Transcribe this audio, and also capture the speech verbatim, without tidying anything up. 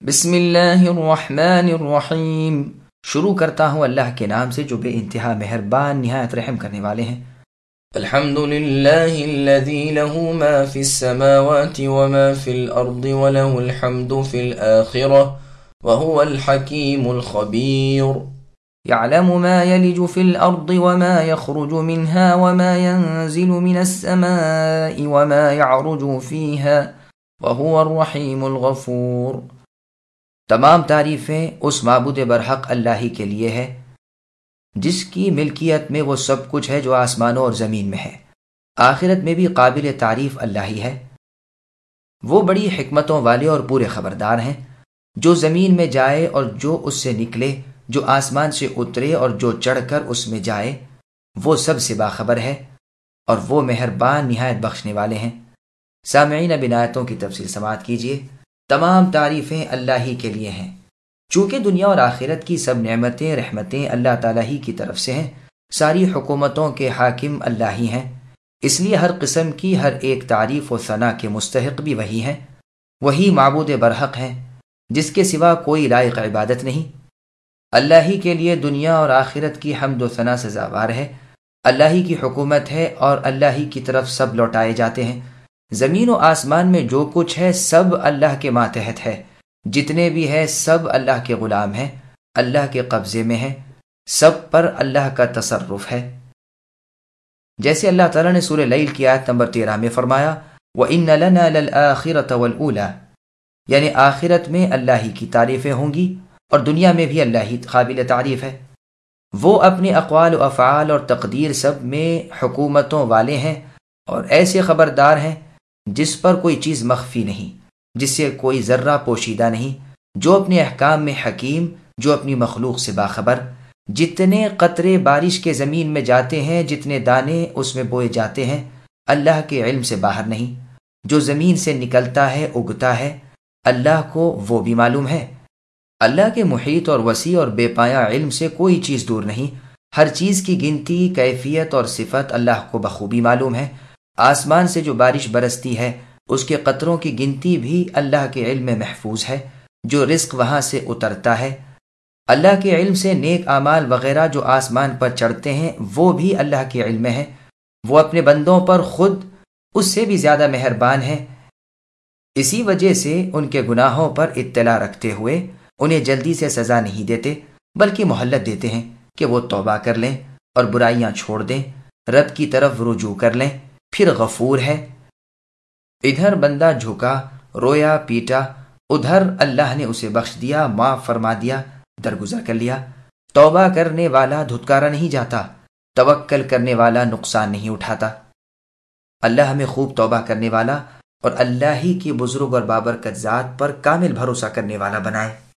بسم اللہ الرحمن الرحیم۔ شروع کرتا ہوں اللہ کے نام سے جو بے انتہا مہربان نہایت رحم کرنے والے ہیں۔ الحمد للہ الذی له ما فی السماوات وما فی الارض وله الحمد فی الآخرة وهو الحکیم الخبیر۔ يعلم ما يلج في الأرض وما يخرج منها وما ينزل من السماء وما يعرج فيها وهو الرحيم الغفور۔ تمام تعریفیں اس معبود برحق اللہ ہی کے لیے ہے جس کی ملکیت میں وہ سب کچھ ہے جو آسمانوں اور زمین میں ہے۔ آخرت میں بھی قابل تعریف اللہ ہی ہے۔ وہ بڑی حکمتوں والے اور پورے خبردار ہیں۔ جو زمین میں جائے اور جو اس سے نکلے، جو آسمان سے اترے اور جو چڑھ کر اس میں جائے، وہ سب سے باخبر ہے اور وہ مہربان نہایت بخشنے والے ہیں۔ سامعین، اب ان آیتوں کی تفصیل سماعت کیجیے۔ تمام تعریفیں اللہ ہی کے لیے ہیں۔ چونکہ دنیا اور آخرت کی سب نعمتیں رحمتیں اللہ تعالیٰ ہی کی طرف سے ہیں، ساری حکومتوں کے حاکم اللہ ہی ہیں، اس لیے ہر قسم کی ہر ایک تعریف و ثنا کے مستحق بھی وہی ہیں۔ وہی معبود برحق ہیں جس کے سوا کوئی لائق عبادت نہیں۔ اللہ ہی کے لیے دنیا اور آخرت کی حمد و ثنا سزاوار ہے۔ اللہ ہی کی حکومت ہے اور اللہ ہی کی طرف سب لوٹائے جاتے ہیں۔ زمین و آسمان میں جو کچھ ہے سب اللہ کے ماتحت ہے، جتنے بھی ہے سب اللہ کے غلام ہیں، اللہ کے قبضے میں ہیں، سب پر اللہ کا تصرف ہے۔ جیسے اللہ تعالیٰ نے سورہ لیل کی آیت نمبر تیرہ میں فرمایا وَإِنَّ لَنَا لَلْآخِرَةَ وَالْأُولَى، یعنی آخرت میں اللہ ہی کی تعریفیں ہوں گی اور دنیا میں بھی اللہ ہی قابل تعریف ہے۔ وہ اپنے اقوال و افعال اور تقدیر سب میں حکومتوں والے ہیں اور ایسے خبردار ہیں جس پر کوئی چیز مخفی نہیں، جس سے کوئی ذرہ پوشیدہ نہیں، جو اپنے احکام میں حکیم، جو اپنی مخلوق سے باخبر۔ جتنے قطرے بارش کے زمین میں جاتے ہیں، جتنے دانے اس میں بوئے جاتے ہیں، اللہ کے علم سے باہر نہیں۔ جو زمین سے نکلتا ہے اگتا ہے، اللہ کو وہ بھی معلوم ہے۔ اللہ کے محیط اور وسیع اور بے پایہ علم سے کوئی چیز دور نہیں۔ ہر چیز کی گنتی، کیفیت اور صفت اللہ کو بخوبی معلوم ہے۔ آسمان سے جو بارش برستی ہے اس کے قطروں کی گنتی بھی اللہ کے علم میں محفوظ ہے۔ جو رزق وہاں سے اترتا ہے، اللہ کے علم سے نیک اعمال وغیرہ جو آسمان پر چڑھتے ہیں وہ بھی اللہ کے علم میں ہے۔ وہ اپنے بندوں پر خود اس سے بھی زیادہ مہربان ہے، اسی وجہ سے ان کے گناہوں پر اطلاع رکھتے ہوئے انہیں جلدی سے سزا نہیں دیتے، بلکہ مہلت دیتے ہیں کہ وہ توبہ کر لیں اور برائیاں چھوڑ دیں، رب کی طرف رجوع کر لیں، پھر غفور ہے۔ ادھر بندہ جھکا، رویا پیٹا، ادھر اللہ نے اسے بخش دیا، معاف فرما دیا، درگزر کر لیا۔ توبہ کرنے والا دھتکارا نہیں جاتا، توکل کرنے والا نقصان نہیں اٹھاتا۔ اللہ ہمیں خوب توبہ کرنے والا اور اللہ ہی کی بزرگ اور بابرکت ذات پر کامل بھروسہ کرنے والا بنائے۔